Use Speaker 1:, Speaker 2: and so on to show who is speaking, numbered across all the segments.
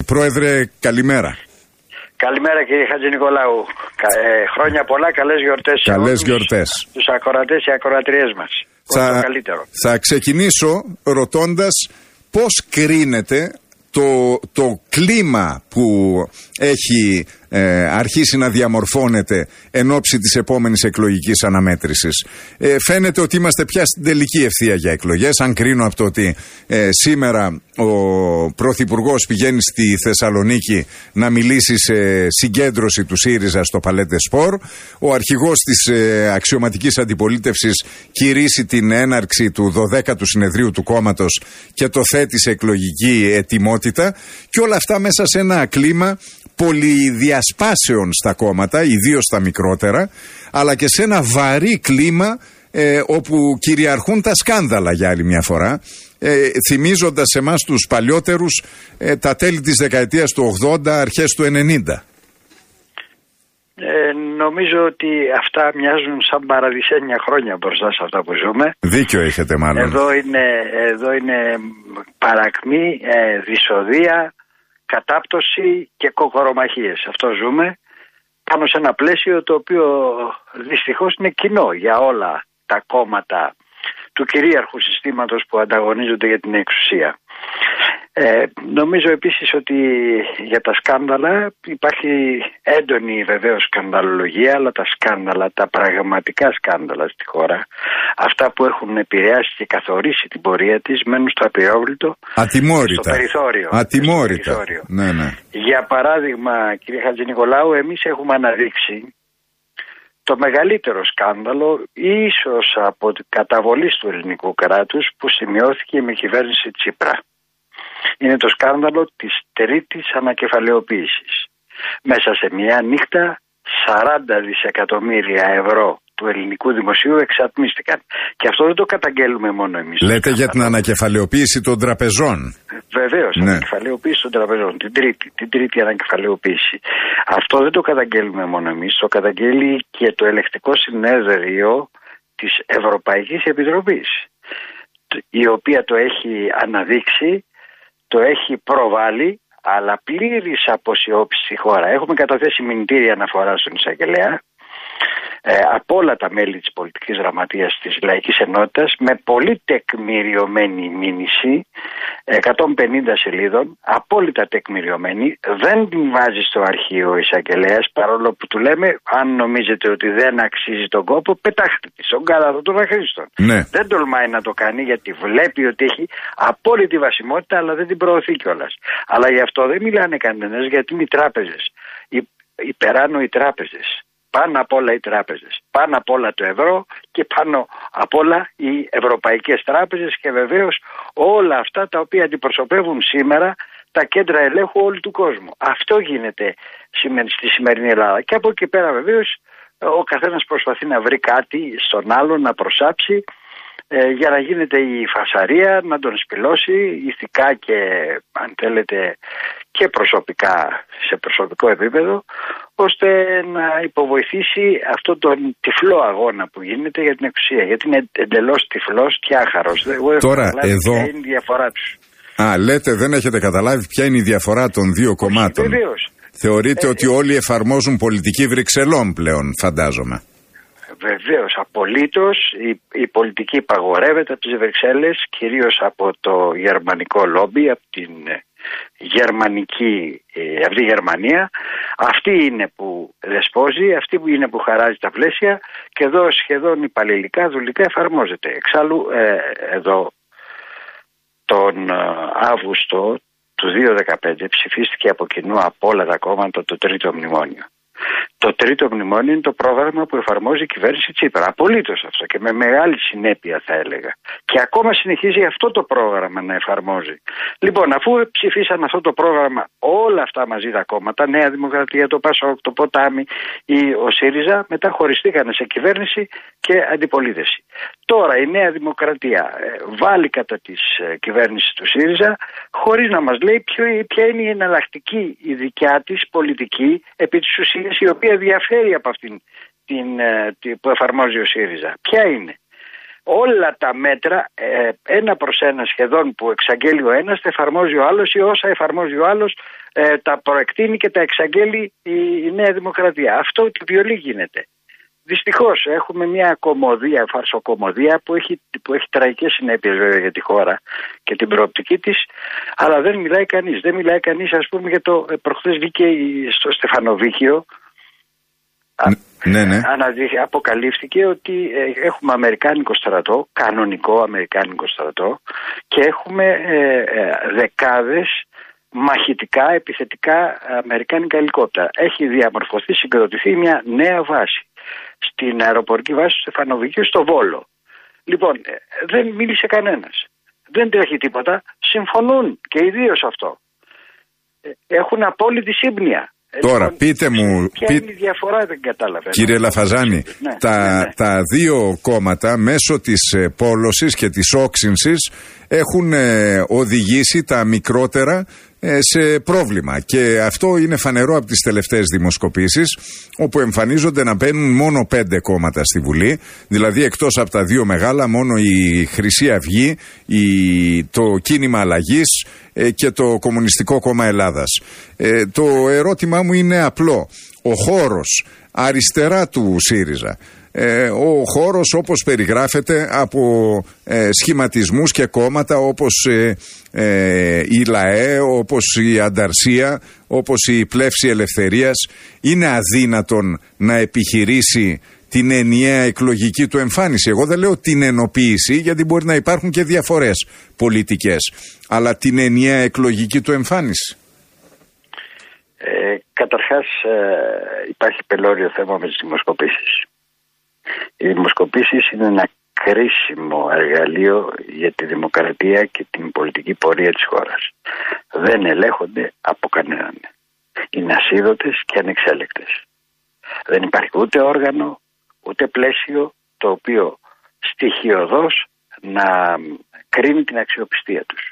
Speaker 1: Πρόεδρε, καλημέρα.
Speaker 2: Καλημέρα κύριε Χατζηνικολάου. Χρόνια πολλά, καλές γιορτές.
Speaker 1: Καλές γιορτές.
Speaker 2: Τους ακροατές και ακροατριές μας.
Speaker 1: Θα ξεκινήσω ρωτώντας πώς κρίνεται το κλίμα που έχει αρχίσει να διαμορφώνεται εν ώψη της επόμενης εκλογικής αναμέτρησης. Φαίνεται ότι είμαστε πια στην τελική ευθεία για εκλογές. Αν κρίνω από το ότι σήμερα ο Πρωθυπουργός πηγαίνει στη Θεσσαλονίκη να μιλήσει σε συγκέντρωση του ΣΥΡΙΖΑ στο Παλέτε Σπορ, ο αρχηγός της αξιωματικής αντιπολίτευσης κηρύσσει την έναρξη του 12ου συνεδρίου του κόμματος και το θέτει σε εκλογική ετοιμότητα, και όλα αυτά μέσα σε ένα κλίμα πολυδιασπάσεων στα κόμματα, ιδίως στα μικρότερα, αλλά και σε ένα βαρύ κλίμα όπου κυριαρχούν τα σκάνδαλα για άλλη μια φορά, θυμίζοντας εμάς τους παλιότερους τα τέλη της δεκαετίας του 80, αρχές του 90.
Speaker 2: Νομίζω ότι αυτά μοιάζουν σαν παραδεισένια χρόνια μπροστά σε αυτά που ζούμε.
Speaker 1: Δίκιο έχετε μάλλον.
Speaker 2: Εδώ είναι παρακμή, δυσοδεία, κατάπτωση και κοκορομαχίες. Αυτό ζούμε πάνω σε ένα πλαίσιο το οποίο δυστυχώς είναι κοινό για όλα τα κόμματα του κυρίαρχου συστήματος που ανταγωνίζονται για την εξουσία. Νομίζω επίσης ότι για τα σκάνδαλα υπάρχει έντονη βεβαίως σκανδαλολογία, αλλά τα σκάνδαλα, τα πραγματικά σκάνδαλα στη χώρα, αυτά που έχουν επηρεάσει και καθορίσει την πορεία της, μένουν στο απειόβλητο, στο περιθώριο.
Speaker 1: Ατιμόρυτα. Ναι.
Speaker 2: Για παράδειγμα, κύριε Χατζηνικολάου, εμείς έχουμε αναδείξει το μεγαλύτερο σκάνδαλο, ίσως από την καταβολή του ελληνικού κράτους, που σημειώθηκε με κυβέρνηση Τσίπρα. Είναι το σκάνδαλο της τρίτης ανακεφαλαιοποίησης. Μέσα σε μια νύχτα 40 δισεκατομμύρια ευρώ του ελληνικού δημοσίου εξατμίστηκαν. Και αυτό δεν το καταγγέλουμε μόνο εμείς.
Speaker 1: Λέτε για την ανακεφαλαιοποίηση των τραπεζών.
Speaker 2: Βεβαίως, ναι. Ανακεφαλαιοποίηση των τραπεζών. Την τρίτη ανακεφαλαιοποίηση. Αυτό δεν το καταγγέλουμε μόνο εμείς. Το καταγγέλει και το ελεγκτικό συνέδριο της Ευρωπαϊκής Επιτροπής, η οποία το έχει αναδείξει, το έχει προβάλει, αλλά πλήρης αποσιώπηση στη χώρα. Έχουμε καταθέσει μηνυτήρια αναφορά στον εισαγγελέα από όλα τα μέλη της πολιτικής γραμματείας της Λαϊκής Ενότητας, με πολύ τεκμηριωμένη μήνυση 150 σελίδων, απόλυτα τεκμηριωμένη. Δεν την βάζει στο αρχείο ο εισαγγελέας, παρόλο που του λέμε, αν νομίζετε ότι δεν αξίζει τον κόπο, πετάχτε τη στον κάδαθο των αχρήστων.
Speaker 1: Ναι. Δεν
Speaker 2: τολμάει να το κάνει, γιατί βλέπει ότι έχει απόλυτη βασιμότητα, αλλά δεν την προωθεί κιόλας. Αλλά γι' αυτό δεν μιλάνε κανένας, γιατί είναι οι τράπεζες, υπεράνω οι τράπεζες. Πάνω απ' όλα οι τράπεζες, πάνω απ' όλα το ευρώ και πάνω απ' όλα οι ευρωπαϊκές τράπεζες, και βεβαίως όλα αυτά τα οποία αντιπροσωπεύουν σήμερα τα κέντρα ελέγχου όλου του κόσμου. Αυτό γίνεται στη σημερινή Ελλάδα. Και από εκεί πέρα βεβαίως ο καθένας προσπαθεί να βρει κάτι στον άλλον να προσάψει, για να γίνεται η φασαρία, να τον σπηλώσει ηθικά και, αν θέλετε, και προσωπικά, σε προσωπικό επίπεδο, ώστε να υποβοηθήσει αυτόν τον τυφλό αγώνα που γίνεται για την εξουσία. Γιατί είναι εντελώς τυφλός και άχαρος.
Speaker 1: Τώρα εδώ
Speaker 2: ποια είναι η διαφορά τους.
Speaker 1: Λέτε δεν έχετε καταλάβει ποια είναι η διαφορά των δύο κομμάτων.
Speaker 2: Βεβαίως.
Speaker 1: Θεωρείτε ότι όλοι εφαρμόζουν πολιτική Βρυξελών πλέον, φαντάζομαι.
Speaker 2: Βεβαίως, απολύτως. Η πολιτική υπαγορεύεται από τις Βρυξέλλες, κυρίως από το γερμανικό λόμπι, από τη Γερμανία. Αυτή είναι που δεσπόζει, αυτή που είναι που χαράζει τα πλαίσια, και εδώ σχεδόν υπαλληλικά, δουλικά εφαρμόζεται. Εξάλλου, εδώ τον Αύγουστο του 2015 ψηφίστηκε από κοινού από όλα τα κόμματα το τρίτο μνημόνιο. Το τρίτο μνημόνιο είναι το πρόγραμμα που εφαρμόζει η κυβέρνηση Τσίπρα. Απολύτως αυτό, και με μεγάλη συνέπεια θα έλεγα. Και ακόμα συνεχίζει αυτό το πρόγραμμα να εφαρμόζει. Λοιπόν, αφού ψηφίσαν αυτό το πρόγραμμα όλα αυτά μαζί τα κόμματα, Νέα Δημοκρατία, το ΠΑΣΟΚ, το Ποτάμι ή ο ΣΥΡΙΖΑ, μετά χωριστήκαν σε κυβέρνηση και αντιπολίτευση. Τώρα η Νέα Δημοκρατία βάλει κατά της κυβέρνησης του ΣΥΡΙΖΑ, χωρίς να μας λέει ποια είναι η εναλλακτική, η δικιά της πολιτική επί της ουσίας, η οποία διαφέρει από αυτήν που εφαρμόζει ο ΣΥΡΙΖΑ. Ποια είναι? Όλα τα μέτρα, ένα προς ένα σχεδόν, που εξαγγέλει ο ένας, τα εφαρμόζει ο άλλος, ή όσα εφαρμόζει ο άλλος τα προεκτείνει και τα εξαγγέλει η Νέα Δημοκρατία. Αυτό τη βιολή γίνεται. Δυστυχώς έχουμε μια κωμωδία, φαρσοκωμωδία που έχει τραγικές συνέπειες βέβαια για τη χώρα και την προοπτική της, αλλά δεν μιλάει κανείς. Δεν μιλάει κανείς, ας πούμε, για το προχθές βγήκε στο Στεφανοβίκιο.
Speaker 1: Ναι.
Speaker 2: Αποκαλύφθηκε ότι έχουμε αμερικάνικο στρατό, κανονικό αμερικάνικο στρατό, και έχουμε δεκάδες μαχητικά, επιθετικά αμερικάνικα ελικόπτερα. Έχει διαμορφωθεί, συγκροτηθεί μια νέα βάση στην αεροπορική βάση του Στεφανοβικίου στο Βόλο. Λοιπόν, δεν μίλησε κανένας. Δεν τρέχει τίποτα. Συμφωνούν και οι δύο σε αυτό. Έχουν απόλυτη σύμπνοια.
Speaker 1: Τώρα πείτε μου,
Speaker 2: ποια είναι η διαφορά, δεν κατάλαβα.
Speaker 1: Κύριε Λαφαζάνη, τα δύο κόμματα μέσω της πόλωσης και της όξυνσης έχουν οδηγήσει τα μικρότερα σε πρόβλημα, και αυτό είναι φανερό από τις τελευταίες δημοσκοπήσεις, όπου εμφανίζονται να μπαίνουν μόνο 5 κόμματα στη Βουλή, δηλαδή εκτός από τα δύο μεγάλα μόνο η Χρυσή Αυγή, το Κίνημα Αλλαγής και το Κομμουνιστικό Κόμμα Ελλάδας. Το ερώτημά μου είναι απλό. Ο χώρος αριστερά του ΣΥΡΙΖΑ, ο χώρος όπως περιγράφεται από σχηματισμούς και κόμματα όπως η ΛΑΕ, όπως η Ανταρσία, όπως η Πλεύση Ελευθερίας, είναι αδύνατον να επιχειρήσει την ενιαία εκλογική του εμφάνιση? Εγώ δεν λέω την ενοποίηση, γιατί μπορεί να υπάρχουν και διαφορές πολιτικές, αλλά την ενιαία εκλογική του εμφάνιση.
Speaker 2: Καταρχάς υπάρχει πελώριο θέμα με τις δημοσκοπήσεις. Οι δημοσκοπήσεις είναι ένα κρίσιμο εργαλείο για τη δημοκρατία και την πολιτική πορεία της χώρας. Δεν ελέγχονται από κανέναν. Είναι ασίδωτες και ανεξέλεκτες. Δεν υπάρχει ούτε όργανο, ούτε πλαίσιο το οποίο στοιχειωδώς να κρίνει την αξιοπιστία τους.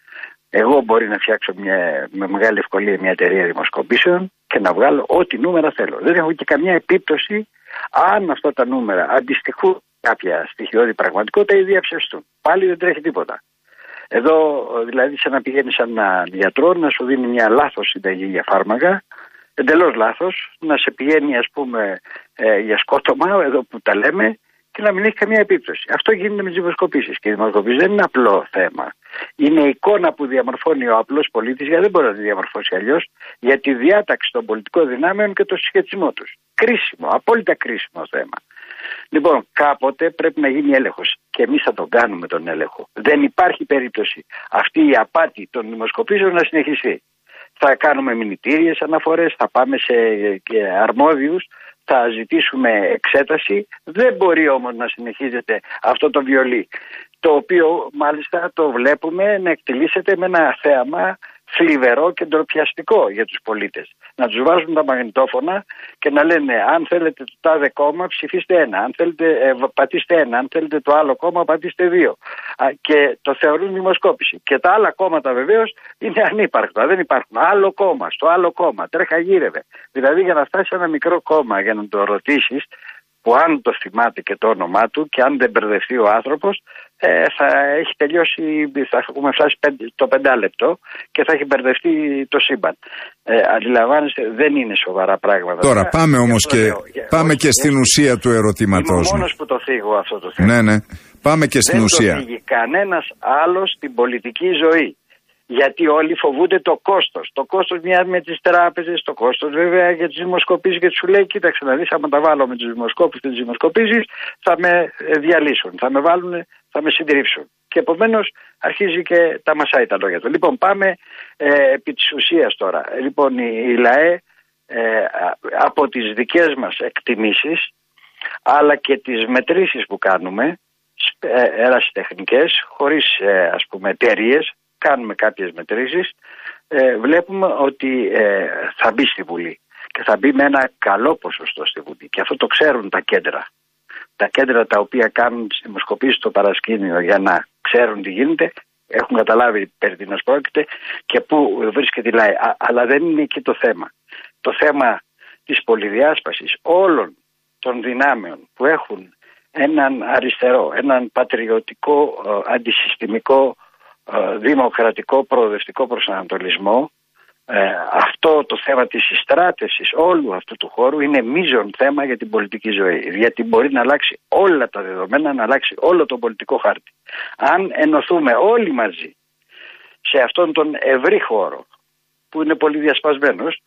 Speaker 2: Εγώ μπορεί να φτιάξω με μεγάλη ευκολία μια εταιρεία δημοσκοπήσεων και να βγάλω ό,τι νούμερα θέλω. Δεν έχω και καμιά επίπτωση αν αυτά τα νούμερα αντιστοιχούν κάποια στοιχειώδη πραγματικότητα ή διαψευστούν. Πάλι δεν τρέχει τίποτα. Εδώ δηλαδή σαν να πηγαίνει σε έναν γιατρό να σου δίνει μια λάθος συνταγή για φάρμακα, εντελώς λάθος, να σε πηγαίνει ας πούμε για σκότωμα, εδώ που τα λέμε, και να μην έχει καμία επίπτωση. Αυτό γίνεται με τις δημοσκοπήσεις. Και οι δημοσκοπήσεις δεν είναι απλό θέμα. Είναι η εικόνα που διαμορφώνει ο απλός πολίτης, γιατί δεν μπορεί να τη διαμορφώσει αλλιώς, για τη διάταξη των πολιτικών δυνάμεων και το συσχετισμό τους. Κρίσιμο, απόλυτα κρίσιμο θέμα. Λοιπόν, κάποτε πρέπει να γίνει έλεγχος. Και εμείς θα τον κάνουμε τον έλεγχο. Δεν υπάρχει περίπτωση αυτή η απάτη των δημοσκοπήσεων να συνεχιστεί. Θα κάνουμε μηνυτήριες αναφορές, θα πάμε σε αρμόδιους, θα ζητήσουμε εξέταση. Δεν μπορεί όμως να συνεχίζεται αυτό το βιολί, το οποίο μάλιστα το βλέπουμε να εκτελήσεται με ένα θέαμα θλιβερό και ντροπιαστικό για τους πολίτες. Να τους βάζουν τα μαγνητόφωνα και να λένε αν θέλετε το τάδε κόμμα ψηφίστε ένα, αν θέλετε πατήστε ένα, αν θέλετε το άλλο κόμμα πατήστε δύο. Και το θεωρούν δημοσκόπηση. Και τα άλλα κόμματα βεβαίως είναι ανύπαρκτα, δεν υπάρχουν. Άλλο κόμμα, στο άλλο κόμμα, τρέχα γύρευε. Δηλαδή για να φτάσει ένα μικρό κόμμα για να το ρωτήσεις, που αν το θυμάται και το όνομά του και αν δεν μπερδευτεί ο άνθρωπος, θα έχει τελειώσει, θα έχουμε φτάσει το 5 λεπτό και θα έχει μπερδευτεί το σύμπαν. Αντιλαμβάνεστε, δεν είναι σοβαρά πράγματα.
Speaker 1: Τώρα πάμε όμως πάμε και στην ουσία του ερωτήματός μου.
Speaker 2: Είμαι ο μόνος που το θίγω αυτό το θέμα.
Speaker 1: Ναι. Πάμε και στην ουσία.
Speaker 2: Δεν το θίγει κανένας άλλος στην πολιτική ζωή. Γιατί όλοι φοβούνται το κόστος. Το κόστος μια με τις τράπεζες, το κόστος βέβαια για τις δημοσκοπήσεις, και σου λέει: κοίταξε να δεις, άμα τα βάλω με τους δημοσκόπους και τις δημοσκοπήσεις, θα με διαλύσουν, θα με βάλουν, θα με συντρίψουν. Και επομένως αρχίζει και τα μασάει τα λόγια του. Λοιπόν, πάμε επί της ουσίας τώρα. Λοιπόν, η ΛΑΕ από τις δικές μας εκτιμήσεις, αλλά και τις μετρήσεις που κάνουμε, ερασιτεχνικές, χωρίς ας πούμε εταιρείες, κάνουμε κάποιες μετρήσεις, βλέπουμε ότι θα μπει στη Βουλή και θα μπει με ένα καλό ποσοστό στη Βουλή, και αυτό το ξέρουν τα κέντρα. Τα κέντρα τα οποία κάνουν τις δημοσκοπήσεις στο παρασκήνιο για να ξέρουν τι γίνεται, έχουν καταλάβει περί τίνος πρόκειται και πού βρίσκεται η ΛΑΕ. Αλλά δεν είναι εκεί το θέμα. Το θέμα της πολυδιάσπασης όλων των δυνάμεων που έχουν έναν αριστερό, έναν πατριωτικό, αντισυστημικό, δημοκρατικό, προοδευτικό προσανατολισμό, αυτό το θέμα της συστράτευσης όλου αυτού του χώρου είναι μείζον θέμα για την πολιτική ζωή. Γιατί μπορεί να αλλάξει όλα τα δεδομένα, να αλλάξει όλο τον πολιτικό χάρτη. Αν ενωθούμε όλοι μαζί σε αυτόν τον ευρύ χώρο που είναι πολύ διασπασμένος,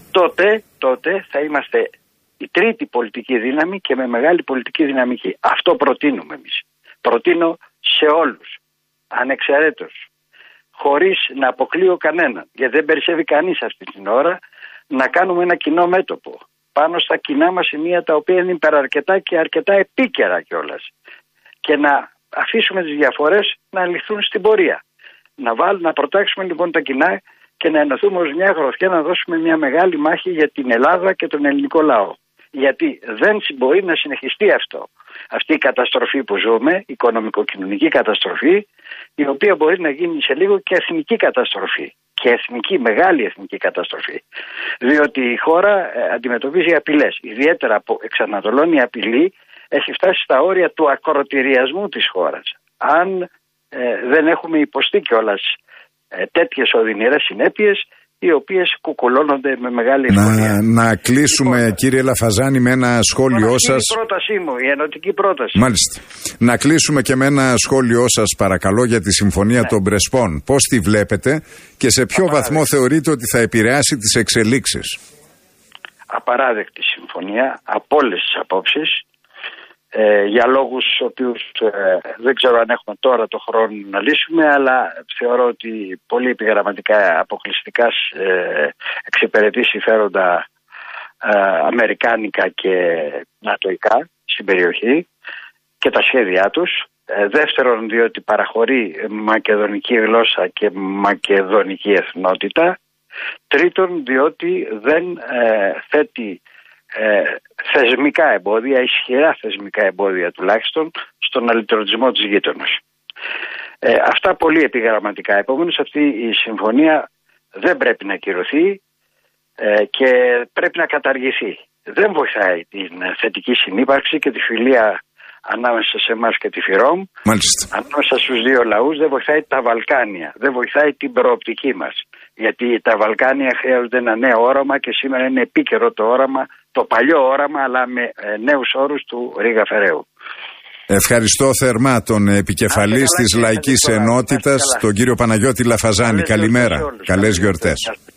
Speaker 2: τότε θα είμαστε η τρίτη πολιτική δύναμη και με μεγάλη πολιτική δυναμική. Αυτό προτείνουμε εμείς. Προτείνω σε όλους, ανεξαιρέτως, χωρίς να αποκλείω κανέναν, γιατί δεν περισσεύει κανείς αυτή την ώρα, να κάνουμε ένα κοινό μέτωπο πάνω στα κοινά μας σημεία, τα οποία είναι υπεραρκετά και αρκετά επίκαιρα κιόλας, και να αφήσουμε τις διαφορές να λυθούν στην πορεία. Να προτάξουμε λοιπόν τα κοινά και να ενωθούμε ως μια γροθιά, να δώσουμε μια μεγάλη μάχη για την Ελλάδα και τον ελληνικό λαό. Γιατί δεν μπορεί να συνεχιστεί αυτό. Αυτή η καταστροφή που ζούμε, οικονομικο-κοινωνική καταστροφή, η οποία μπορεί να γίνει σε λίγο και εθνική καταστροφή. Και μεγάλη εθνική καταστροφή. Διότι η χώρα αντιμετωπίζει απειλές. Ιδιαίτερα από εξ Ανατολών η απειλή έχει φτάσει στα όρια του ακροτηριασμού της χώρας. Αν δεν έχουμε υποστεί κιόλας τέτοιες οδυνηρές συνέπειες, οι οποίες κουκουλώνονται με μεγάλη ευκολία.
Speaker 1: Να κλείσουμε, κύριε Λαφαζάνη, με ένα σχόλιο σας.
Speaker 2: Είναι η πρότασή μου, η ενωτική πρόταση.
Speaker 1: Μάλιστα. Να κλείσουμε και με ένα σχόλιο σας, παρακαλώ, για τη Συμφωνία των Πρεσπών. Πώς τη βλέπετε και σε ποιο βαθμό θεωρείτε ότι θα επηρεάσει τις εξελίξεις?
Speaker 2: Απαράδεκτη συμφωνία από όλες τις απόψεις. Για λόγους οποίους δεν ξέρω αν έχουμε τώρα το χρόνο να λύσουμε, αλλά θεωρώ ότι πολύ επιγραμματικά αποκλειστικά εξυπηρετεί συμφέροντα αμερικάνικα και νατοϊκά στην περιοχή και τα σχέδιά τους. Δεύτερον, διότι παραχωρεί μακεδονική γλώσσα και μακεδονική εθνότητα. Τρίτον, διότι δεν θέτει θεσμικά εμπόδια, ισχυρά θεσμικά εμπόδια τουλάχιστον, στον αλυτρωτισμό της γείτονας. Αυτά πολύ επιγραμματικά. Επομένως, αυτή η συμφωνία δεν πρέπει να ακυρωθεί και πρέπει να καταργηθεί. Δεν βοηθάει την θετική συνύπαρξη και τη φιλία ανάμεσα σε εμάς και τη ΦΥΡΟΜ, ανάμεσα στους δύο λαούς. Δεν βοηθάει τα Βαλκάνια, δεν βοηθάει την προοπτική μας. Γιατί τα Βαλκάνια χρειάζονται ένα νέο όραμα και σήμερα είναι επίκαιρο το όραμα, το παλιό όραμα, αλλά με νέους όρους του Ρίγα Φεραίου.
Speaker 1: Ευχαριστώ θερμά τον επικεφαλής της Λαϊκής Ενότητας, τον κύριο Παναγιώτη Λαφαζάνη. Καλημέρα. Καλές γιορτές.